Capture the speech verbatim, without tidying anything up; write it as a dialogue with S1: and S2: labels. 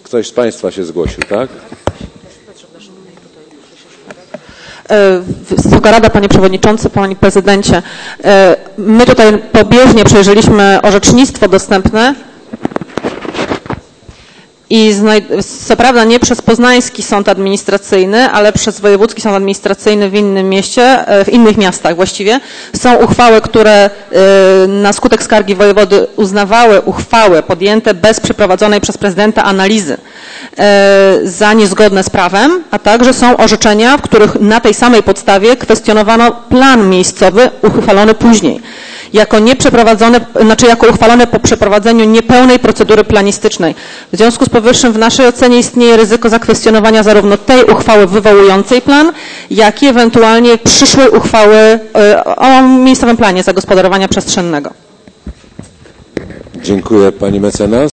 S1: Ktoś z Państwa się zgłosił, tak?
S2: Wysoka Rada, Panie Przewodniczący, Panie Prezydencie. My tutaj pobieżnie przejrzeliśmy orzecznictwo dostępne i co prawda nie przez Poznański Sąd Administracyjny, ale przez Wojewódzki Sąd Administracyjny w innym mieście, w innych miastach właściwie, są uchwały, które na skutek skargi wojewody uznawały uchwały podjęte bez przeprowadzonej przez prezydenta analizy za niezgodne z prawem, a także są orzeczenia, w których na tej samej podstawie kwestionowano plan miejscowy uchwalony później, jako nieprzeprowadzone, znaczy jako uchwalone po przeprowadzeniu niepełnej procedury planistycznej. W związku z powyższym w naszej ocenie istnieje ryzyko zakwestionowania zarówno tej uchwały wywołującej plan, jak i ewentualnie przyszłej uchwały o miejscowym planie zagospodarowania przestrzennego.
S1: Dziękuję, pani mecenas.